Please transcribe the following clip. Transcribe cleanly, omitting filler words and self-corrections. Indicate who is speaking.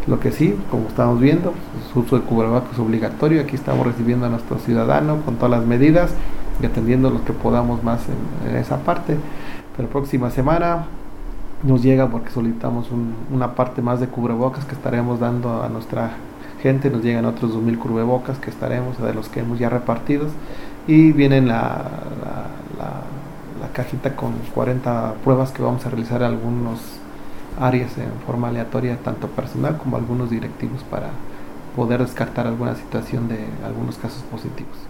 Speaker 1: Lo que sí, como estamos viendo, el uso de cubrebocas es obligatorio. Aquí estamos recibiendo a nuestro ciudadano con todas las medidas y atendiendo lo que podamos más en esa parte. Pero la próxima semana nos llega porque solicitamos una parte más de cubrebocas que estaremos dando a nuestra gente. Nos llegan otros 2000 cubrebocas que estaremos, de los que hemos ya repartidos, y vienen la cajita con 40 pruebas que vamos a realizar en algunos áreas en forma aleatoria, tanto personal como algunos directivos, para poder descartar alguna situación de algunos casos positivos.